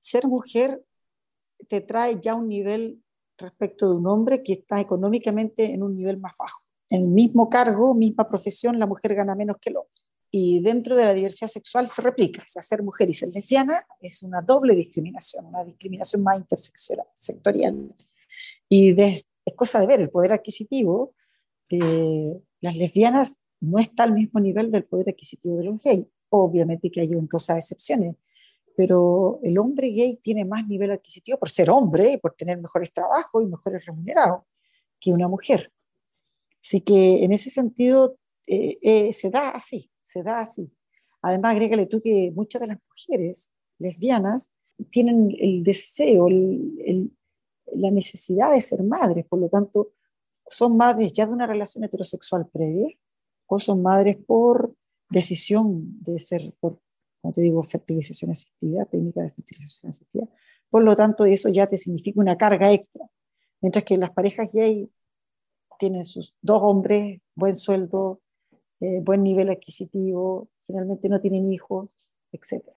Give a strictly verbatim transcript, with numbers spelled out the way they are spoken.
ser mujer te trae ya un nivel respecto de un hombre que está económicamente en un nivel más bajo. En el mismo cargo, misma profesión, la mujer gana menos que el hombre. Y dentro de la diversidad sexual se replica. O sea, ser mujer y ser lesbiana es una doble discriminación, una discriminación más intersectorial. Y de, es cosa de ver, el poder adquisitivo de las lesbianas no está al mismo nivel del poder adquisitivo de los gays. Obviamente que hay honrosas excepciones, pero el hombre gay tiene más nivel adquisitivo por ser hombre y por tener mejores trabajos y mejores remunerados que una mujer. Así que en ese sentido eh, eh, se da así, se da así. Además, agrégale tú que muchas de las mujeres lesbianas tienen el deseo, el, el, la necesidad de ser madres, por lo tanto, son madres ya de una relación heterosexual previa o son madres por decisión de ser, por, como te digo, fertilización asistida, técnica de fertilización asistida. Por lo tanto, eso ya te significa una carga extra. Mientras que las parejas gay tienen sus dos hombres, buen sueldo, eh, buen nivel adquisitivo, generalmente no tienen hijos, etcétera.